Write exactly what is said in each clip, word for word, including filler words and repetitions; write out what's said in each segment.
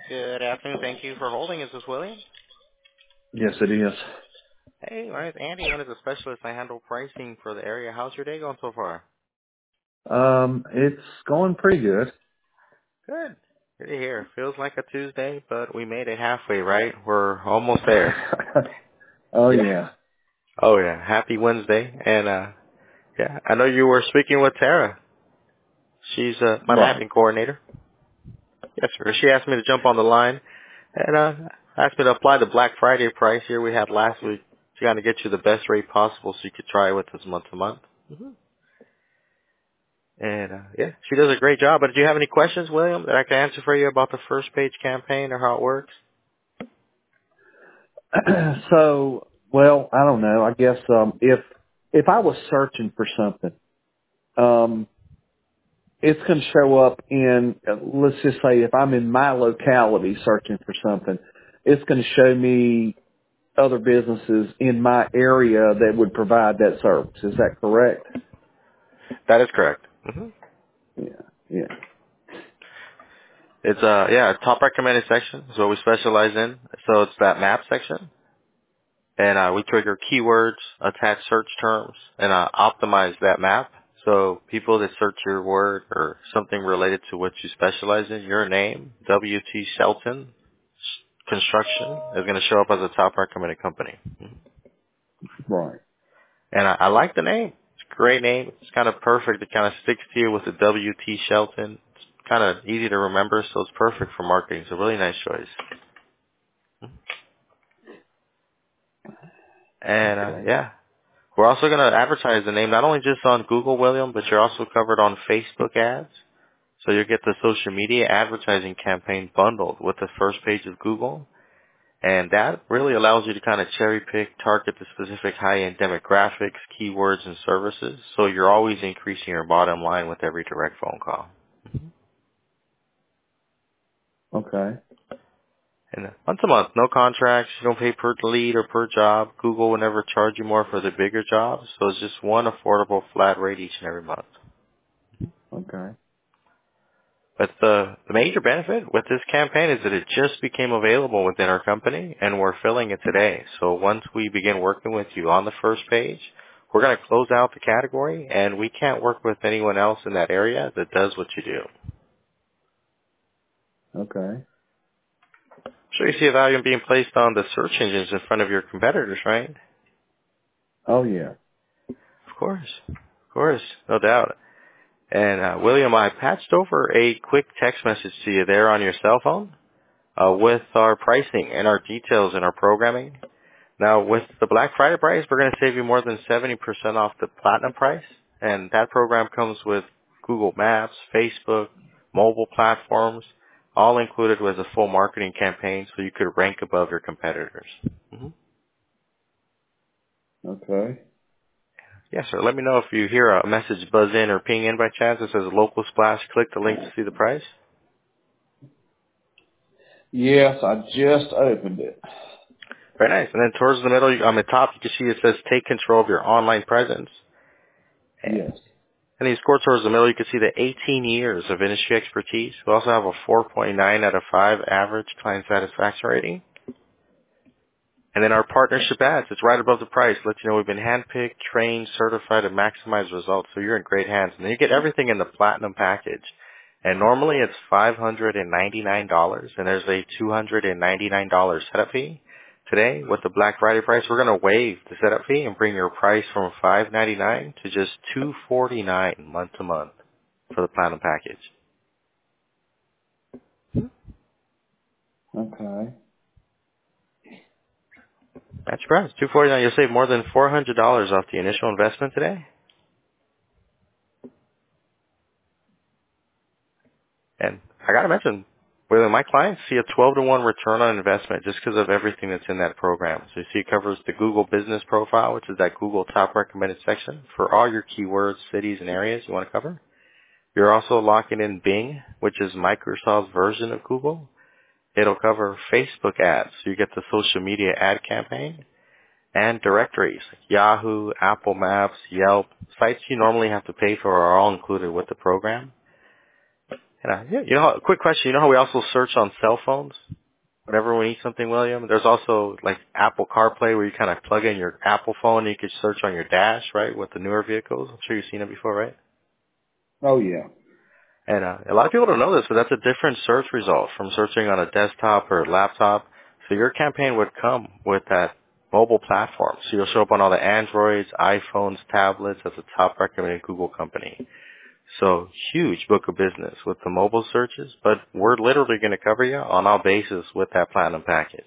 Good afternoon. Thank you for holding. Is this William? Yes, it is. Hey, my name's Andy. One of the specialists. I handle pricing for the area. How's your day going so far? Um, it's going pretty good. Good. Good to hear. Feels like a Tuesday, but we made it halfway, right? We're almost there. Oh Yeah. yeah. Oh yeah. Happy Wednesday. And uh yeah, I know you were speaking with Tara. She's uh my Right. mapping coordinator. Yes, sir. She asked me to jump on the line and uh asked me to apply the Black Friday price here we had last week. She got to get you the best rate possible so you could try it with us month to month. And uh, yeah, she does a great job. But do you have any questions, William, that I can answer for you about the first page campaign or how it works? So, well, I don't know. I guess um if if I was searching for something, um it's going to show up in uh, let's just say if I'm in my locality searching for something, it's going to show me other businesses in my area that would provide that service. Is that correct? That is correct. hmm Yeah. Yeah. It's uh yeah, a top recommended section is what we specialize in. So it's that map section, and uh, we trigger keywords, attach search terms, and uh, optimize that map. So people that search your word or something related to what you specialize in, your name, W T Shelton Construction, is going to show up as a top recommended company. Right. And I, I like the name. It's a great name. It's kind of perfect. It kind of sticks to you with the W T Shelton. It's kind of easy to remember, so it's perfect for marketing. It's a really nice choice. And uh, Okay. yeah, we're also going to advertise the name not only just on Google, William, but you're also covered on Facebook ads. So you'll get the social media advertising campaign bundled with the first page of Google. And that really allows you to kind of cherry pick, target the specific high-end demographics, keywords, and services. So you're always increasing your bottom line with every direct phone call. Okay. And uh, once a month, no contracts. You don't pay per lead or per job. Google will never charge you more for the bigger jobs. So it's just one affordable flat rate each and every month. Okay. But the, the major benefit with this campaign is that it just became available within our company, and we're filling it today. So once we begin working with you on the first page, we're going to close out the category, and we can't work with anyone else in that area that does what you do. Okay. So you see a value in being placed on the search engines in front of your competitors, right? Oh yeah. Of course. Of course. No doubt. And uh, William, I patched over a quick text message to you there on your cell phone uh, with our pricing and our details and our programming. Now, with the Black Friday price, we're going to save you more than seventy percent off the Platinum price, and that program comes with Google Maps, Facebook, mobile platforms, all included with a full marketing campaign so you could rank above your competitors. hmm Okay. Yes, sir. Let me know if you hear a message buzz in or ping in by chance that says Local Splash. Click the link to see the price. Yes, I just opened it. Very nice. And then towards the middle, on the top, you can see it says Take Control of Your Online Presence. Yes. And then you scroll towards the middle, you can see the eighteen years of industry expertise. We also have a four point nine out of five average client satisfaction rating. And then our partnership ads, it's right above the price. Let you know we've been handpicked, trained, certified to maximize results. So you're in great hands. And then you get everything in the platinum package. And normally it's five hundred ninety-nine dollars, and there's a two hundred ninety-nine dollars setup fee. Today, with the Black Friday price, we're going to waive the setup fee and bring your price from five hundred ninety-nine dollars to just two hundred forty-nine dollars month to month for the platinum package. Okay. That's your price. two hundred forty-nine dollars. You'll save more than four hundred dollars off the initial investment today. And I got to mention, whether my clients see a twelve to one return on investment just because of everything that's in that program. So you see it covers the Google Business Profile, which is that Google top recommended section for all your keywords, cities, and areas you want to cover. You're also locking in Bing, which is Microsoft's version of Google. It'll cover Facebook ads, so you get the social media ad campaign, and directories, like Yahoo, Apple Maps, Yelp. Sites you normally have to pay for are all included with the program. And, uh, yeah, you know, how, quick question. You know how we also search on cell phones whenever we need something, William? There's also like Apple CarPlay where you kind of plug in your Apple phone and you can search on your dash, right, with the newer vehicles. I'm sure you've seen it before, right? Oh yeah. And uh, a lot of people don't know this, but that's a different search result from searching on a desktop or laptop. So your campaign would come with that mobile platform. So you'll show up on all the Androids, iPhones, tablets as a top recommended Google company. So huge book of business with the mobile searches, but we're literally going to cover you on all bases with that platinum package.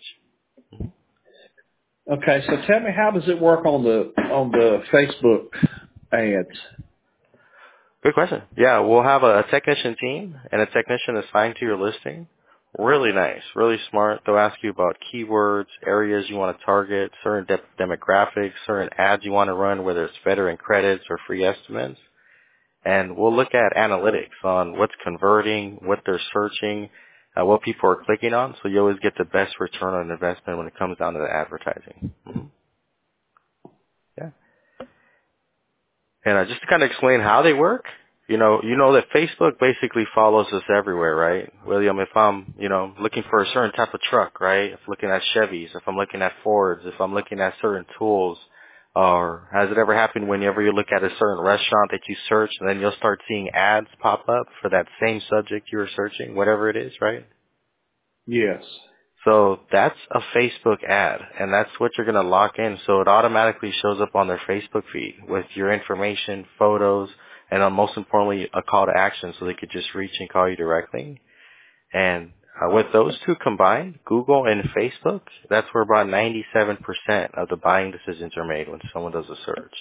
Okay, so tell me, how does it work on the on the Facebook ads? Good question. Yeah, we'll have a technician team and a technician assigned to your listing. Really nice, really smart. They'll ask you about keywords, areas you want to target, certain de- demographics, certain ads you want to run, whether it's veteran credits or free estimates. And we'll look at analytics on what's converting, what they're searching, uh, what people are clicking on, so you always get the best return on investment when it comes down to the advertising. Mm-hmm. Yeah. And uh, just to kind of explain how they work, you know, you know that Facebook basically follows us everywhere, right? William, if I'm, you know, looking for a certain type of truck, right? If I'm looking at Chevys, if I'm looking at Fords, if I'm looking at certain tools, or has it ever happened whenever you look at a certain restaurant that you search and then you'll start seeing ads pop up for that same subject you were searching, whatever it is, right? Yes. So that's a Facebook ad, and that's what you're going to lock in. So it automatically shows up on their Facebook feed with your information, photos, and uh, most importantly, a call to action so they could just reach and call you directly. And uh, with those two combined, Google and Facebook, that's where about ninety-seven percent of the buying decisions are made when someone does a search.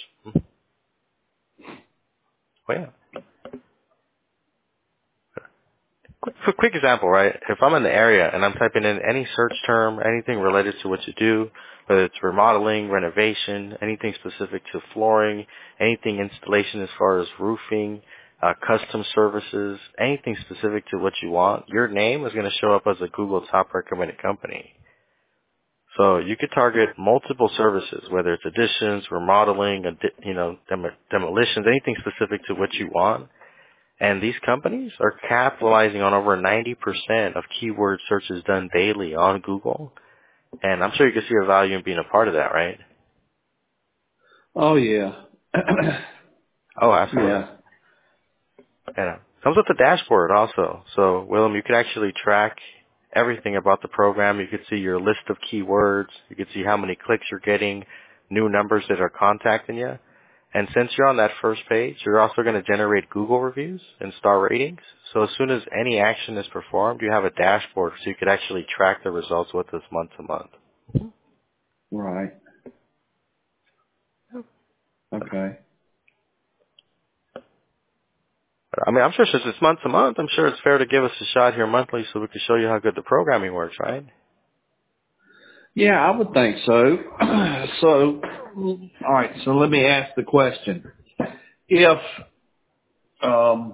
Oh, yeah. Quick, quick quick example, right? If I'm in the area and I'm typing in any search term, anything related to what you do, whether it's remodeling, renovation, anything specific to flooring, anything installation as far as roofing, uh, custom services, anything specific to what you want, your name is going to show up as a Google top recommended company. So you could target multiple services, whether it's additions, remodeling, addi- you know, dem- demolitions, anything specific to what you want. And these companies are capitalizing on over ninety percent of keyword searches done daily on Google. And I'm sure you can see a value in being a part of that, right? Oh yeah. Oh, absolutely. Yeah. And it comes with the dashboard also. So, Willem, you can actually track everything about the program. You could see your list of keywords. You could see how many clicks you're getting, new numbers that are contacting you. And since you're on that first page, you're also going to generate Google reviews and star ratings. So as soon as any action is performed, you have a dashboard so you could actually track the results with us month to month. Right. Okay. I mean, I'm sure since it's month to month, I'm sure it's fair to give us a shot here monthly so we can show you how good the programming works, right? Yeah, I would think so. So, all right. So let me ask the question: If um,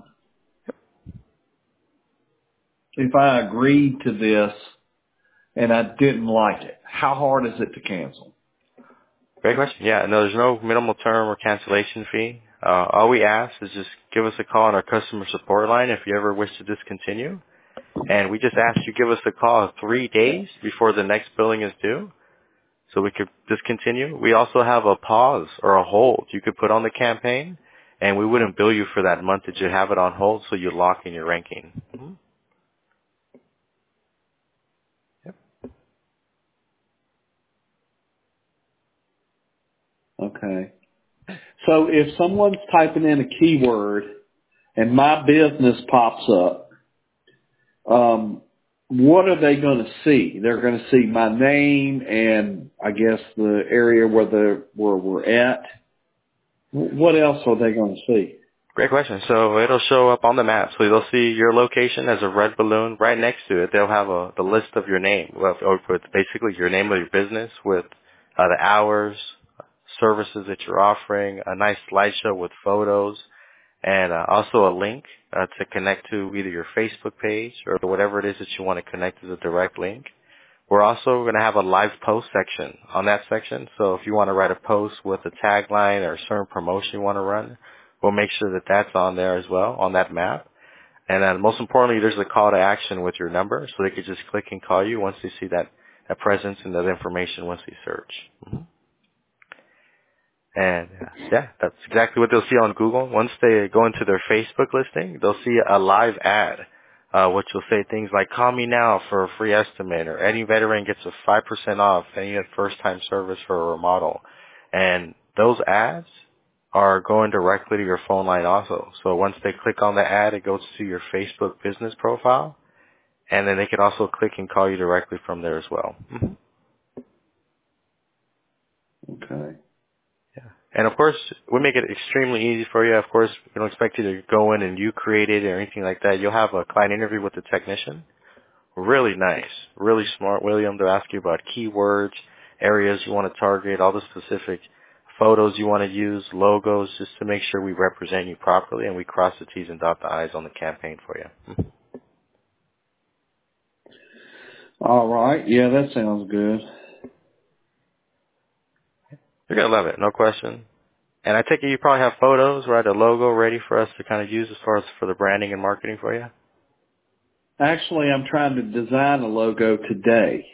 if I agreed to this and I didn't like it, how hard is it to cancel? Great question. Yeah, no, there's no minimal term or cancellation fee. Uh, all we ask is just give us a call on our customer support line if you ever wish to discontinue. And we just ask you give us a call three days before the next billing is due so we could discontinue. We also have a pause or a hold you could put on the campaign, and we wouldn't bill you for that month that you have it on hold, so you lock in your ranking. Mm-hmm. Yep. Okay. So if someone's typing in a keyword and my business pops up, um, what are they going to see? They're going to see my name and I guess the area where the where we're at. What else are they going to see? Great question. So it'll show up on the map. So they'll see your location as a red balloon. Right next to it, they'll have a the list of your name, well, or with basically your name of your business with uh, the hours, services that you're offering, a nice slideshow with photos, and uh, also a link uh, to connect to either your Facebook page or whatever it is that you want to connect as a direct link. We're also going to have a live post section on that section. So if you want to write a post with a tagline or a certain promotion you want to run, we'll make sure that that's on there as well on that map. And then most importantly, there's a call to action with your number, so they could just click and call you once they see that, that presence and that information once they search. Mm-hmm. And uh, yeah, that's exactly what they'll see on Google. Once they go into their Facebook listing, they'll see a live ad, uh, which will say things like, call me now for a free estimate, or any veteran gets a five percent off any first-time service for a remodel. And those ads are going directly to your phone line also. So once they click on the ad, it goes to your Facebook business profile, and then they can also click and call you directly from there as well. Mm-hmm. Okay. Yeah. And of course, we make it extremely easy for you. Of course, we don't expect you to go in and you create it or anything like that. You'll have a client interview with the technician. Really nice, really smart, William. They'll ask you about keywords, areas you want to target, all the specific photos you want to use, logos, just to make sure we represent you properly and we cross the T's and dot the I's on the campaign for you. Mhm. All right. Yeah, that sounds good. You're going to love it, no question. And I take it you probably have photos, right, a logo ready for us to kind of use as far as for the branding and marketing for you? Actually, I'm trying to design a logo today.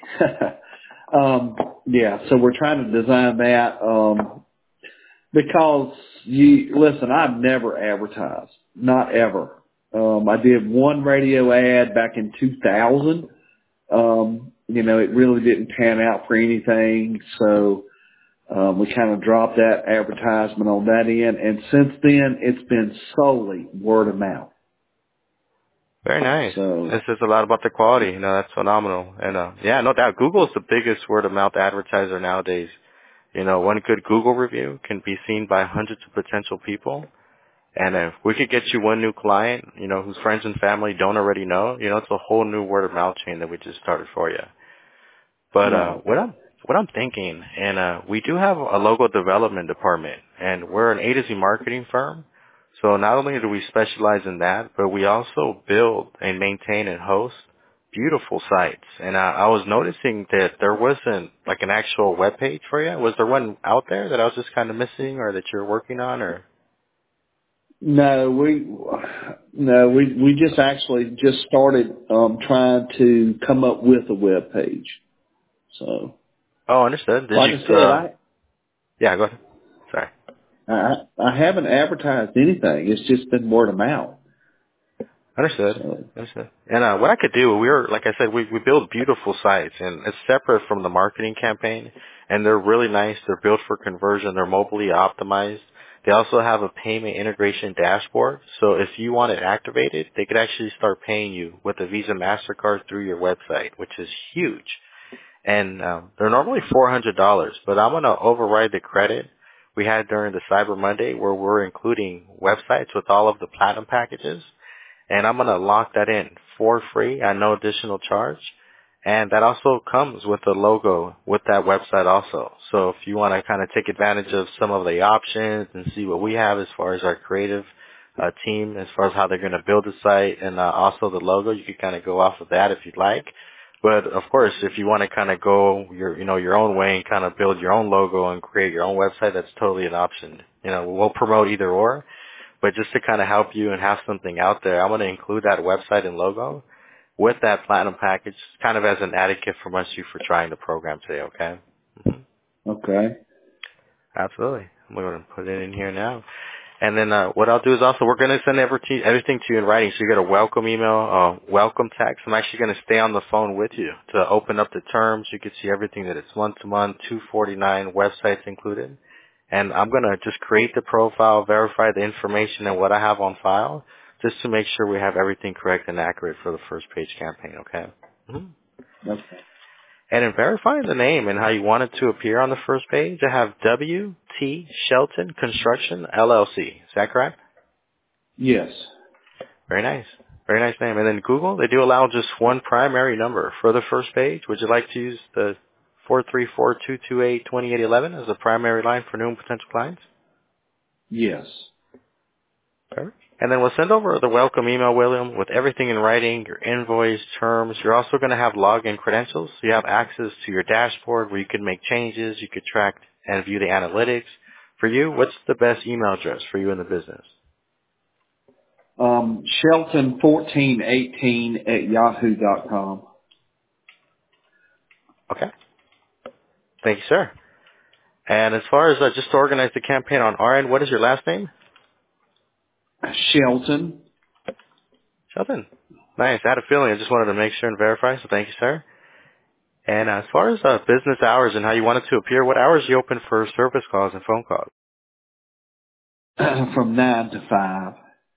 um, yeah, so we're trying to design that um, because you listen. I've never advertised, not ever. Um, I did one radio ad back in two thousand. Um, you know, it really didn't pan out for anything, so um, we kind of dropped that advertisement on that end. And since then, it's been solely word of mouth. Very nice. So. This says a lot about the quality. You know, that's phenomenal. And uh, yeah, no doubt, Google is the biggest word of mouth advertiser nowadays. You know, one good Google review can be seen by hundreds of potential people. And if we could get you one new client, you know, whose friends and family don't already know, you know, it's a whole new word of mouth chain that we just started for you. But uh, Right. what I'm what I'm thinking, and uh, we do have a logo development department, and we're an A to Z marketing firm. So not only do we specialize in that, but we also build and maintain and host beautiful sites. And uh, I was noticing that there wasn't like an actual web page for you. Was there one out there that I was just kind of missing, or that you're working on, or? No, we no, we we just actually just started um trying to come up with a web page. So, Oh, understood. Did like you? I said, Uh, I yeah, go ahead. Sorry. I I haven't advertised anything. It's just been word of mouth. Understood. So, Understood. And uh, what I could do, we're like I said, we we build beautiful sites, and it's separate from the marketing campaign. And they're really nice. They're built for conversion. They're mobily optimized. They also have a payment integration dashboard. So if you want it activated, they could actually start paying you with a Visa Mastercard through your website, which is huge. And um, they're normally four hundred dollars, but I'm going to override the credit we had during the Cyber Monday, where we're including websites with all of the platinum packages. And I'm going to lock that in for free at no additional charge. And that also comes with a logo with that website also. So if you want to kind of take advantage of some of the options and see what we have as far as our creative uh, team, as far as how they're going to build the site and uh, also the logo, you could kind of go off of that if you'd like. But of course, if you want to kind of go your, you know, your own way and kind of build your own logo and create your own website, that's totally an option. You know, we'll promote either or. But just to kind of help you and have something out there, I'm going to include that website and logo with that platinum package, kind of as an added gift from us you for trying the program today, okay? Mm-hmm. okay. Absolutely. I'm going to put it in here now. And then uh, what I'll do is also we're going to send every everything to you in writing. So you get a welcome email, uh, welcome text. I'm actually going to stay on the phone with you to open up the terms. You can see everything that it's month to month, two forty-nine, websites included. And I'm going to just create the profile, verify the information and what I have on file, just to make sure we have everything correct and accurate for the first page campaign, okay? Mm-hmm. Okay. And in verifying the name and how you want it to appear on the first page, I have W T Shelton Construction, L L C. Is that correct? Yes. Very nice. Very nice name. And then Google, they do allow just one primary number for the first page. Would you like to use the four three four, two two eight, two eight one one as a primary line for new and potential clients? Yes. Perfect. And then we'll send over the welcome email, William, with everything in writing, your invoice, terms. You're also going to have login credentials. So you have access to your dashboard where you can make changes. You could track and view the analytics. For you, what's the best email address for you in the business? Um, Shelton fourteen eighteen at yahoo dot com. Okay. Thank you, sir. And as far as uh, just to organize the campaign on our end, what is your last name? Shelton. Sheldon. Nice. I had a feeling. I just wanted to make sure and verify, so thank you, sir. And uh, as far as uh, business hours and how you want it to appear, what hours are you open for service calls and phone calls? From nine to five.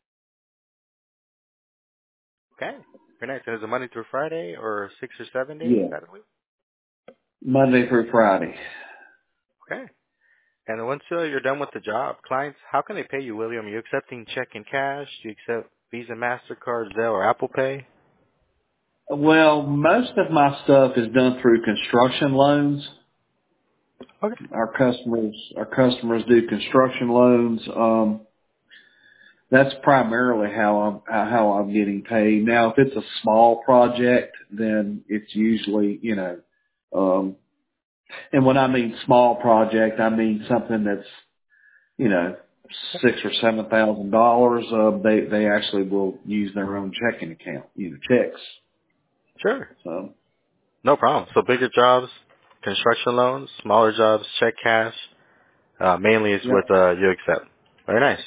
Okay. Very nice. And is it Monday through Friday or six or seven days Yeah. out of the week? Monday through Friday. Okay. And once uh, you're done with the job, clients, how can they pay you, William? Are you accepting check and cash? Do you accept Visa, MasterCard, Zelle, or Apple Pay? Well, most of my stuff is done through construction loans. Okay. Our customers, our customers do construction loans. Um, that's primarily how I'm how I'm getting paid. Now, if it's a small project, then it's usually, you know, um, and when I mean small project, I mean something that's, you know, six or seven thousand dollars. Uh, they they actually will use their own checking account, you know, checks. Sure. So No problem. So bigger jobs, construction loans, smaller jobs, check cash. Uh, mainly is yeah. what uh, you accept. Very nice.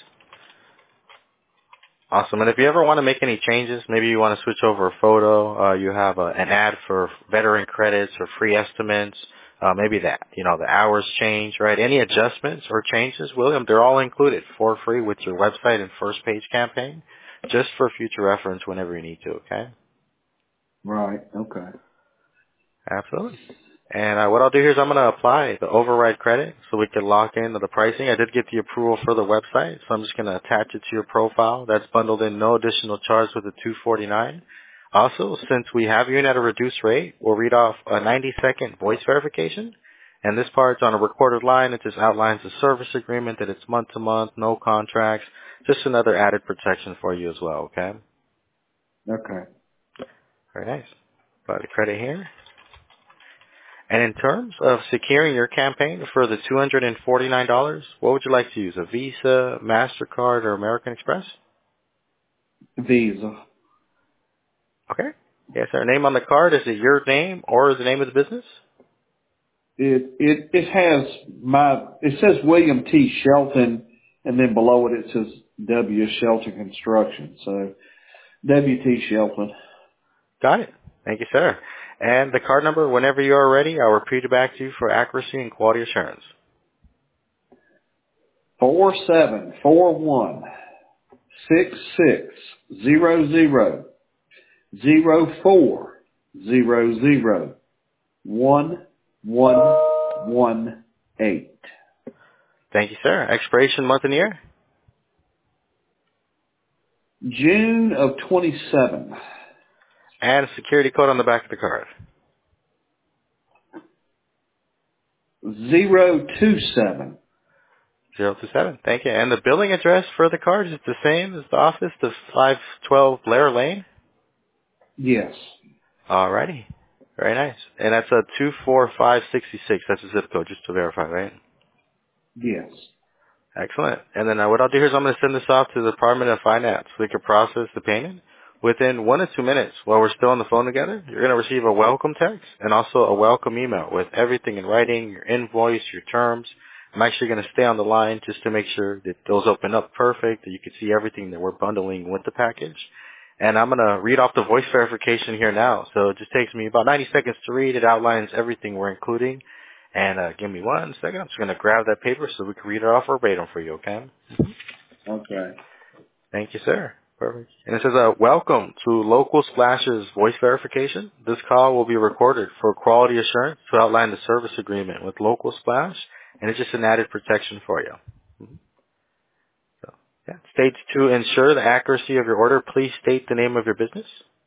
Awesome. And if you ever want to make any changes, maybe you want to switch over a photo, uh, you have a, an ad for veteran credits or free estimates, uh, maybe that, you know, the hours change, right? Any adjustments or changes, William, they're all included for free with your website and first page campaign, just for future reference whenever you need to, okay? Right. Okay. Absolutely. And uh, what I'll do here is I'm going to apply the override credit so we can lock into the pricing. I did get the approval for the website, so I'm just going to attach it to your profile. That's bundled in, no additional charge with the two forty-nine. Also, since we have you in at a reduced rate, we'll read off a ninety second voice verification. And this part's on a recorded line. It just outlines the service agreement that it's month to month, no contracts. Just another added protection for you as well, okay? Okay. Very nice. Apply the credit here. And in terms of securing your campaign for the two hundred forty-nine dollars, what would you like to use, a Visa, MasterCard, or American Express? Visa. Okay. Yes, sir. Name on the card, is it your name or the name of the business? It it it has my it says William T. Shelton, and then below it it says W. Shelton Construction. So W. T. Shelton. Got it. Thank you, sir. And the card number, whenever you are ready, I'll repeat it back to you for accuracy and quality assurance. Four seven four one six six zero zero zero four zero zero one one one eight. Thank you, sir. Expiration month and year? June of twenty seven. And a security code on the back of the card. Zero two seven. Zero two seven. Thank you. And the billing address for the card, is it the same as the office, the five twelve Blair Lane? Yes. Alrighty. Very nice. And that's a two four five six six. That's a zip code, just to verify, right? Yes. Excellent. And then uh, what I'll do here is I'm going to send this off to the Department of Finance so we can process the payment. Within one to two minutes, while we're still on the phone together, you're going to receive a welcome text and also a welcome email with everything in writing, your invoice, your terms. I'm actually going to stay on the line just to make sure that those open up perfect, that you can see everything that we're bundling with the package. And I'm going to read off the voice verification here now. So it just takes me about ninety seconds to read. It outlines everything we're including. And uh, give me one second. I'm just going to grab that paper so we can read it off verbatim for you, okay? Okay. Thank you, sir. Perfect. And it says, uh, welcome to Local Splash's voice verification. This call will be recorded for quality assurance to outline the service agreement with Local Splash, and it's just an added protection for you. Mhm. So, yeah. States to ensure the accuracy of your order, please state the name of your business.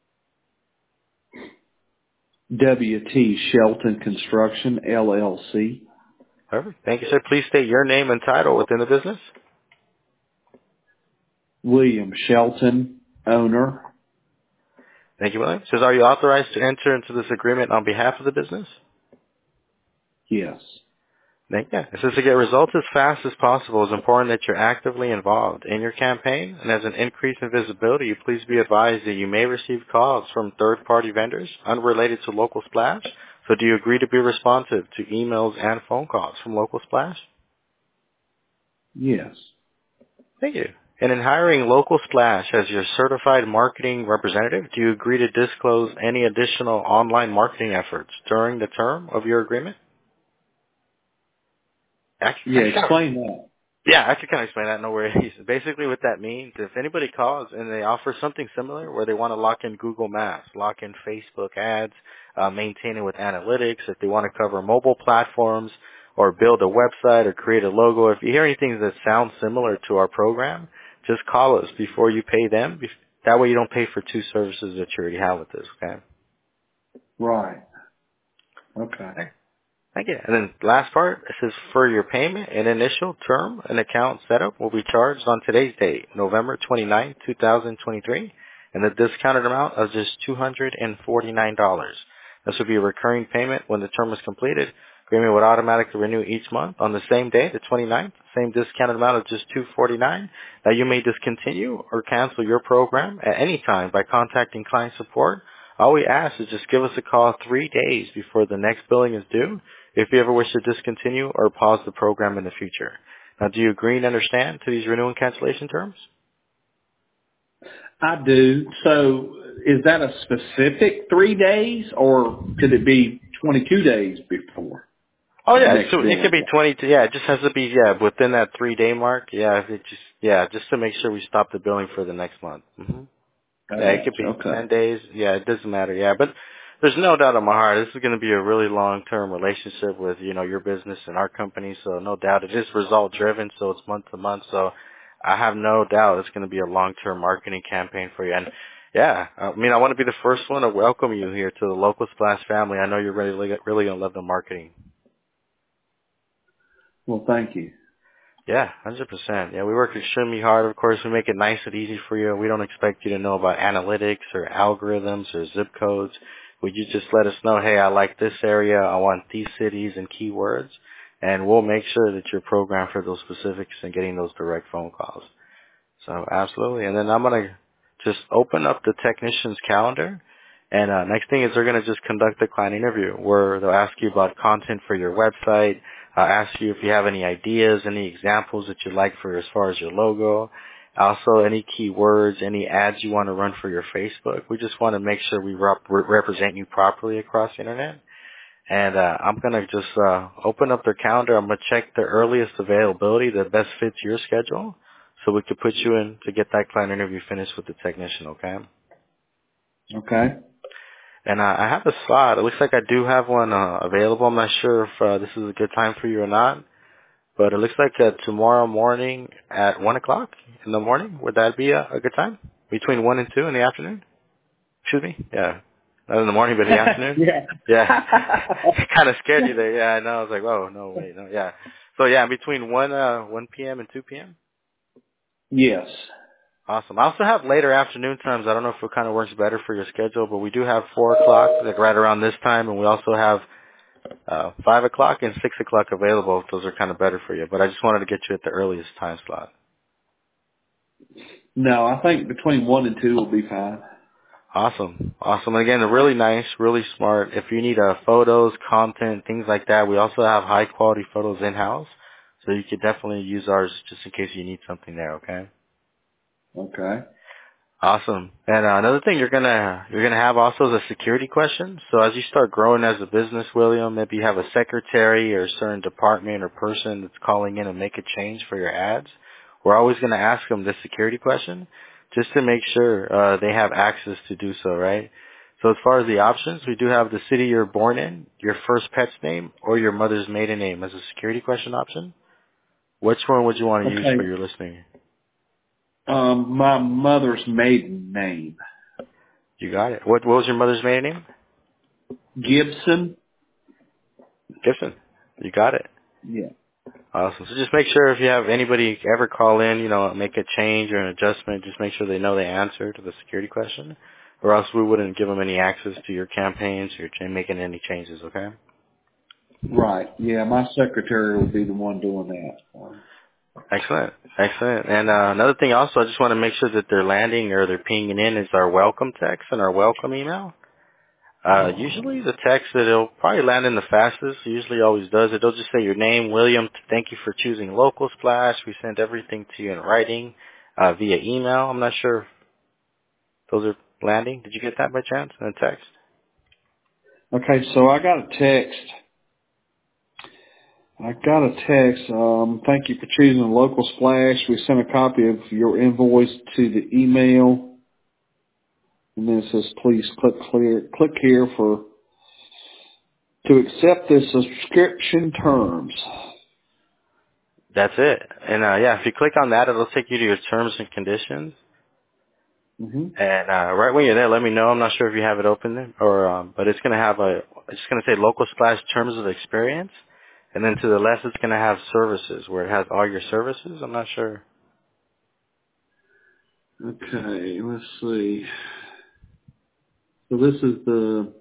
W. T. Shelton Construction, L L C. Perfect. Thank you, sir. Please state your name and title within the business. William Shelton, owner. Thank you, William. It says, are you authorized to enter into this agreement on behalf of the business? Yes. Yeah, it says to get results as fast as possible, it's important that you're actively involved in your campaign, and as an increase in visibility, please be advised that you may receive calls from third-party vendors unrelated to Local Splash. So do you agree to be responsive to emails and phone calls from Local Splash? Yes. Thank you. And in hiring Local Splash as your certified marketing representative, do you agree to disclose any additional online marketing efforts during the term of your agreement? Actually, Yeah, actually, explain that. yeah, I can kind of explain that. No worries. Basically, what that means, if anybody calls and they offer something similar, where they want to lock in Google Maps, lock in Facebook ads, uh, maintain it with analytics, if they want to cover mobile platforms, or build a website, or create a logo, if you hear anything that sounds similar to our program, just call us before you pay them. That way, you don't pay for two services that you already have with us. Okay. Right. Okay. Thank you. And then last part, it says for your payment, an initial term and account setup will be charged on today's date, November twenty-ninth, two thousand twenty-three, and the discounted amount of just two hundred forty-nine dollars. This will be a recurring payment when the term is completed. Agreement would automatically renew each month on the same day, the twenty-ninth, same discounted amount of just two hundred forty-nine dollars. Now you may discontinue or cancel your program at any time by contacting client support. All we ask is just give us a call three days before the next billing is due if you ever wish to discontinue or pause the program in the future. Now, do you agree and understand to these renewal and cancellation terms? I do. So is that a specific three days or could it be twenty-two days before Oh the yeah, next so it could billing? be twenty-two. Yeah, it just has to be yeah within that three day mark. Yeah, if it just yeah just to make sure we stop the billing for the next month. hmm I Yeah, it could gotcha. be Okay. ten days. Yeah, it doesn't matter. Yeah, but there's no doubt in my heart this is going to be a really long-term relationship with, you know, your business and our company. So no doubt it is result-driven, so it's month to month. So I have no doubt it's going to be a long-term marketing campaign for you. And yeah, I mean, I want to be the first one to welcome you here to the Local Splash family. I know you're really, really going to love the marketing. Well, thank you. Yeah, one hundred percent. Yeah, we work extremely hard. Of course, we make it nice and easy for you. We don't expect you to know about analytics or algorithms or zip codes. Would you just let us know, hey, I like this area, I want these cities and keywords, and we'll make sure that you're programmed for those specifics and getting those direct phone calls. So absolutely. And then I'm going to just open up the technician's calendar. And uh, next thing is they're going to just conduct a client interview where they'll ask you about content for your website, uh, ask you if you have any ideas, any examples that you'd like for as far as your logo, also any keywords, any ads you want to run for your Facebook. We just want to make sure we rep- represent you properly across the internet. And uh, I'm going to just uh, open up their calendar. I'm going to check the earliest availability that best fits your schedule so we could put you in to get that client interview finished with the technician, okay? Okay. And uh, I have a slot. It looks like I do have one uh, available. I'm not sure if uh, this is a good time for you or not, but it looks like uh, tomorrow morning at one o'clock in the morning. Would that be a, a good time? Between one and two in the afternoon? Excuse me? Yeah. Not in the morning, but in the afternoon? Yeah. Yeah. Kind of scared you there. Yeah, I know. I was like, whoa, no, wait, no, yeah. So yeah, between one, uh, one p.m. and two p.m.? Yes. Awesome. I also have later afternoon times. I don't know if it kind of works better for your schedule, but we do have four o'clock, like right around this time, and we also have, uh, five o'clock and six o'clock available if those are kind of better for you. But I just wanted to get you at the earliest time slot. No, I think between one and two will be fine. Awesome. Awesome. Again, they're really nice, really smart. If you need uh, photos, content, things like that, we also have high quality photos in-house. So you could definitely use ours just in case you need something there, okay? Okay. Awesome. And uh, another thing you're gonna you're gonna have also is a security question. So as you start growing as a business, William, maybe you have a secretary or a certain department or person that's calling in and make a change for your ads. We're always gonna ask them this security question just to make sure uh, they have access to do so, right? So as far as the options, we do have the city you're born in, your first pet's name, or your mother's maiden name as a security question option. Which one would you want to use for Okay. your listening? Um, my mother's maiden name, You got it. What, what was your mother's maiden name? Gibson. Gibson. You got it. Yeah. Awesome. So just make sure if you have anybody ever call in, you know, make a change or an adjustment, just make sure they know the answer to the security question, or else we wouldn't give them any access to your campaigns or you're making any changes, okay? Right. Yeah, my secretary will be the one doing that. Um, Excellent. Excellent. And uh, another thing also, I just want to make sure that they're landing or they're pinging in is our welcome text and our welcome email. Uh, usually the text that it'll probably land in the fastest, usually always does, it'll just say your name, William, thank you for choosing Local Splash. We send everything to you in writing uh, via email. I'm not sure if those are landing. Did you get that by chance in a text? Okay, so I got a text. I got a text. Um, thank you for choosing a local splash. We sent a copy of your invoice to the email, and then it says, "Please click clear, click here for to accept the subscription terms." That's it. And uh, yeah, if you click on that, it'll take you to your terms and conditions. hmm And uh, right when you're there, let me know. I'm not sure if you have it open there, or um, but it's gonna have a. It's gonna say local splash terms of experience, and then to the left it's gonna have services where it has all your services. I'm not sure. Okay, let's see. So this is the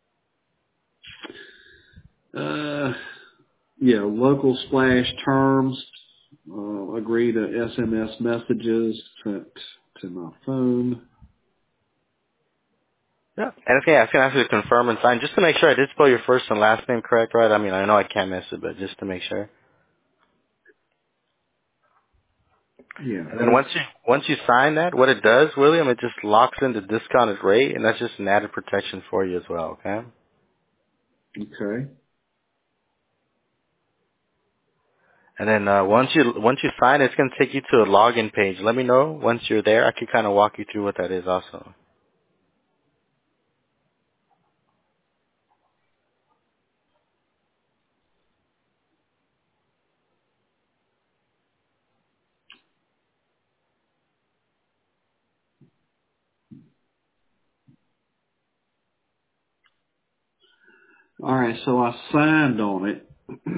uh, yeah local splash terms. Uh, agree to S M S messages sent to my phone. Yeah. And okay, I was gonna ask you to confirm and sign just to make sure I did spell your first and last name correct, right? I mean, I know I can't miss it, but just to make sure. Yeah, And then that's once you once you sign that, what it does, William, it just locks in the discounted rate, and that's just an added protection for you as well. Okay. okay. And then uh, once you once you sign, it's going to take you to a login page. Let me know once you're there. I can kind of walk you through what that is also. All right, so I signed on it.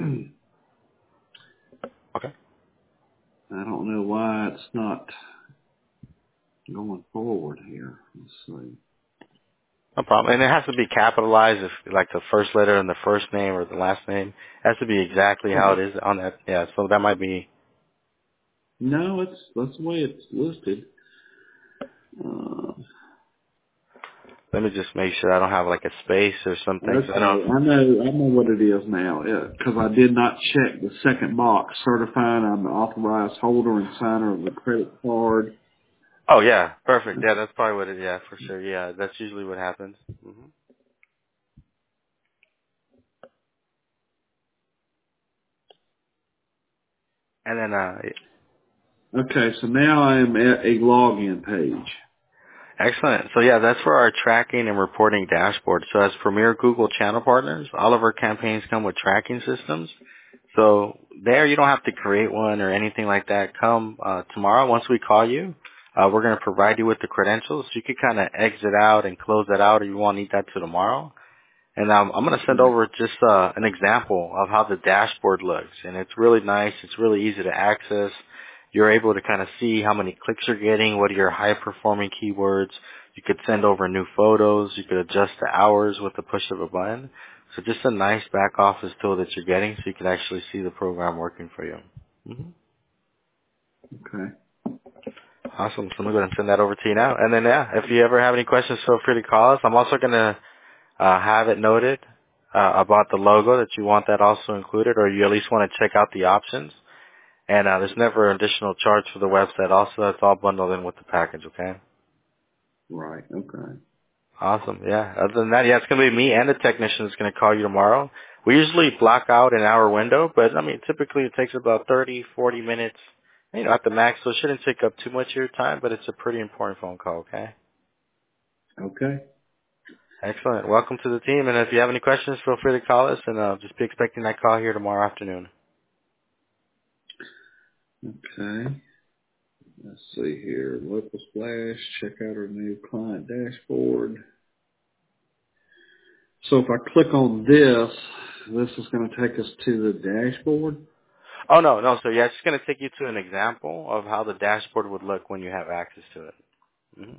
Okay. I don't know why it's not going forward here. Let's see. No problem. And it has to be capitalized, if like the first letter in the first name or the last name. It has to be exactly how it Oh, is on that. Yeah, so that might be. no, it's that's the way it's listed. Uh, Let me just make sure I don't have like a space or something. So I don't. okay, I know I know what it is now because I did not check the second box certifying I'm the authorized holder and signer of the credit card. Oh yeah, perfect. Yeah, that's probably what it. Yeah, for sure. Yeah, that's usually what happens. hmm And then uh, Okay, so now I am at a login page. excellent. So yeah, that's for our tracking and reporting dashboard. So as premier Google channel partners, all of our campaigns come with tracking systems. So there you don't have to create one or anything like that. Come uh, tomorrow, once we call you, uh, we're going to provide you with the credentials. So you can kind of exit out and close that out, or you won't need that till tomorrow. And um, I'm going to send Right. over just uh, an example of how the dashboard looks. And it's really nice. It's really easy to access. You're able to kind of see how many clicks you're getting, what are your high-performing keywords. You could send over new photos. You could adjust the hours with the push of a button. So just a nice back office tool that you're getting so you can actually see the program working for you. hmm Okay. Awesome. So I'm going to go ahead and send that over to you now. And then, yeah, if you ever have any questions, feel free to call us. I'm also going to uh, have it noted uh, about the logo that you want that also included, or you at least want to check out the options. And uh, there's never an additional charge for the website. Also, that's all bundled in with the package. Okay. Right. Okay. Awesome. Yeah. Other than that, yeah, it's gonna be me and the technician that's gonna call you tomorrow. We usually block out an hour window, but I mean, typically it takes about thirty, forty minutes, you know, at the max. So it shouldn't take up too much of your time, but it's a pretty important phone call. Okay. Okay. Excellent. Welcome to the team. And if you have any questions, feel free to call us, and uh, just be expecting that call here tomorrow afternoon. Okay. Let's see here. Local Splash. Check out our new client dashboard. So if I click on this, this is going to take us to the dashboard. Oh no, no. So yeah, it's just gonna take you to an example of how the dashboard would look when you have access to it. hmm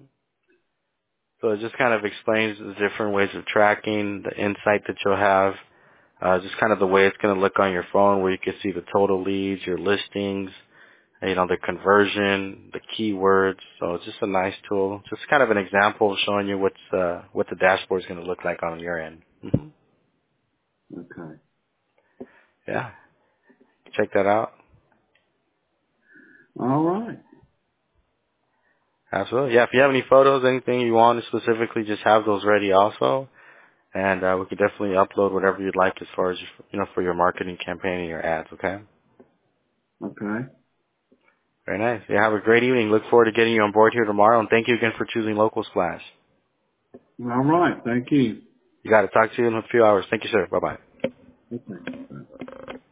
So it just kind of explains the different ways of tracking, the insight that you'll have. Uh, just kind of the way it's going to look on your phone, where you can see the total leads, your listings, you know, the conversion, the keywords. So it's just a nice tool. Just kind of an example of showing you what's uh, what the dashboard is going to look like on your end. hmm Okay. Yeah, check that out. All right. Absolutely. Yeah, if you have any photos, anything you want to specifically, just have those ready also. And uh, we could definitely upload whatever you'd like as far as, you know, for your marketing campaign and your ads, okay? Okay. Very nice. Yeah, have a great evening. Look forward to getting you on board here tomorrow. And thank you again for choosing Local Splash. All right. Thank you. You got to talk to you in a few hours. Thank you, sir. Bye-bye. Okay.